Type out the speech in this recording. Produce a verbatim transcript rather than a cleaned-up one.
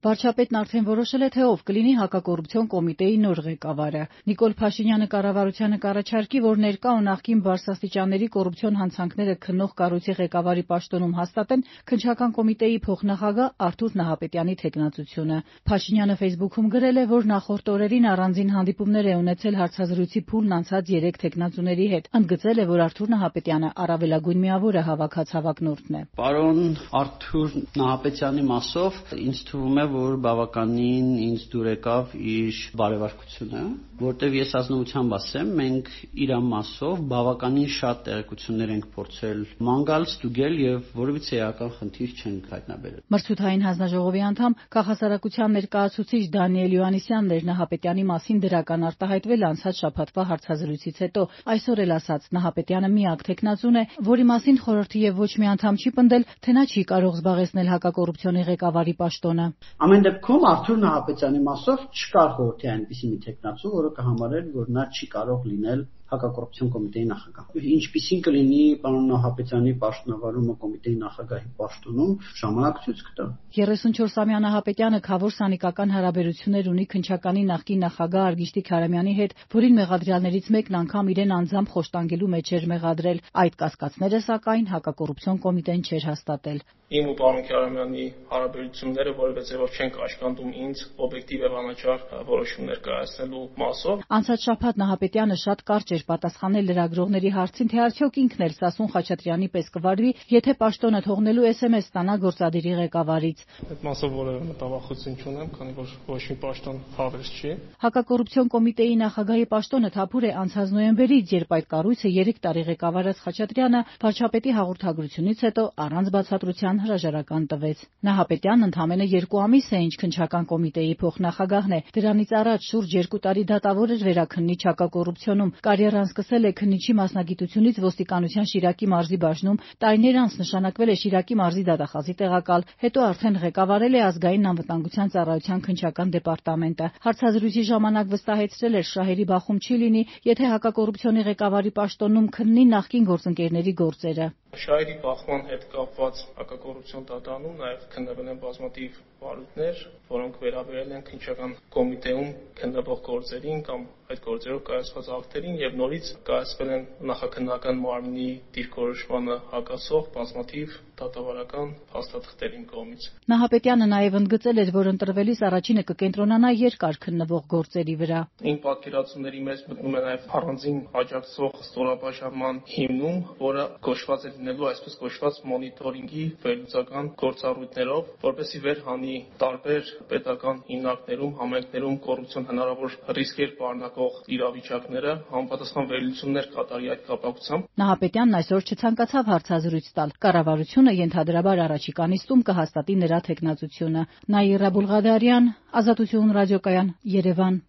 Վարչապետն արդեն որոշել է, թե ով կլինի հակակոռուպցիոն կոմիտեի նոր ղեկավարը։ Նիկոլ Փաշինյանը կառավարությանը կառաջարկի, որ ներկա ու նախկին բարձրաստիճանների կոռուպցիոն հանցանքները քննող կառույցի ղեկավարի պաշտոնում հաստատեն քննչական կոմիտեի փոխնախագահ Արթուր Նահապետյանի թեկնածությունը։ Փաշինյանը ֆեյսբուքում գրել է, որ նախորդ օրերին առանձին հանդիպումներ է ունեցել հարցազրույցի փուլն անցած երեք թեկնածուների հետ։ Ընդգծել է, որ Արթուր Նահապետյանը առավելագույն միավորը հավաքած հավակնորդն է։ Պարոն Արթուր Նահապետյանի մասով ինձ թվում է, որ բավականին ինձ դուր եկավ իր բարեվարկությունը, որտեղ ես ազնվությամբ ասեմ, մենք իր մասով բավականին շատ տեղեկություններ ենք փորձել ման գալ, ստուգել եւ որևիցե էական խնդիր չենք հայտնաբերել։ Մրցութային հանձնաժողովի անդամ քաղաքասարակության ներկայացուցիչ Դանիել Յոհաննիսյանն էր Նահապետյանի մասին դրական արտահայտվել անցած շաբաթվա հարցազրույցից հետո։ Այսօր էլ ասաց, Նահապետյանը միակ թեկնածուն է, որի մասին խորհրդի եւ ոչ մի անդամ չի պնդել, թե նա չի կարող զբաղեցնել հակակոռուպցիոնի ղեկավարի պաշտոնը։ Ամեն դեպքում Արթուր Նահապետյանի մասով չկար խորհրդի այնպիսի մի թեկնածու, որը կհամարեր, որ նա չի կարող լինել հակակոռուպցիոն կոմիտեի նախագահ։ Ինչպիսին կլինի պարոն Նահապետյանի պաշտոնավարումը կոմիտեի նախագահի պաշտոնում, ժամանակ ցույց կտա։ երեսունչորսամյա Նահապետյանը խավոր սանիկական հարաբերություններ ունի քննչականի նախկին նախագահ Արգիշտի Քարամյանի հետ, որին մեղադրյալներից մեկն անգամ իրեն անձամբ խոշտանգելու մեջ էր մեղադրել։ Այդ կասկածները, սակայն, հակակոռուպցիոն կոմիտեն չէր հաստատել։ Իմ ու պարոն Քարամյանի հարաբերությունները որևէ ձևով չեն կաշկանդում ինձ օբյեկտիվ եւ անաչառ որոշումներ կայացնելու մասով։ Անցած շաբաթ Նահապետյանը շատ կարճ էր պատասխանել լրագրողների հարցին, թե արդյոք ինքն էլ Սասուն Խաչատրյանի պես կվարվի, եթե պաշտոնը թողնելու էս էմ էս ստանա գործադիրի ղեկավարից։ Այդ մասով որևէ մտավախություն չունեմ, քանի որ ոչ մի պաշտոն հավես չի։ Հակակոռուպցիոն կոմիտեի նախագահի պաշտոնը թափուր է անցած նոյեմբերից, երբ այդ կառույցը երեք տարի ղեկավարած Խաչատրյանը վարչապետի հաղորդագրությունից հետո առանց բացատրության հրաժարական տվեց։ Նահապետյանն ընդամենը երկու ամիս է, ինչ քննչական կոմիտեի փոխնախագահն է։ Դրանից առաջ շուրջ երկու տարի դատավոր էր վերաքննիչ հակակոռուպցիոնում։ Կարիերան սկսել է քննիչի մասնագիտությունից ոստիկանության Շիրակի մարզի բաժնում, տարիներ անց նշանակվել է Շիրակի մարզի դատախազի տեղակալ, հետո արդեն ղեկավարել է ազգային անվտանգության ծառայության քննչական դեպարտամենտը։ Հարցազրույցի ժամանակ վստահեցրել էր շահերի բախում չի լինի, եթե հակակոռուպցիոնի ղեկավարի պաշտոնում քննի նախկին գործընկերների գործերը։ Շահերի բախման հետ կապված հակակոռուպցիոն դատարանում նաև քննվել են բազմաթիվ վարույթներ, որոնք վերաբերել են քննչական կոմիտեում քննվող գործերին կամ այդ գործերով կայացված ակտերին եւ նորից կայացվել են նախաքննական մարմնի դիրքորոշմանը հակասող բազմաթիվ դատավարական փաստաթղթերին կողմից։ Նահապետյանը նաև ընդգծել էր, որ ընտրվելիս առաջինը կկենտրոնանա երկար քննվող գործերի վրա։ Իմ պատկերացումների մեջ մտնում է նաև առանձին աջակցող ստորաբաժանման հիմնում, որը կոչված է լինելու այսպես կոչված մոնիտորինգի վերլուծական գործառույթներով, որպեսզի վերհանի տարբեր պետական հիմնարկներում, համայնքներում կոռուպցիոն հնարավոր ռիսկեր պարունակող իրավիճակները, համապատասխան վերլուծումներ կատարի այդ կապակցությամբ։ Նահապետյանն այսօր չցանկացավ հարցազրույց տալ։ Կառավարությունը ենթադրաբար առաջիկա նիստում կհաստատի նրա թեկնածությունը։ Նաիրա Բուլղադարյան, Ազատություն ռադիոկայան, Երևան։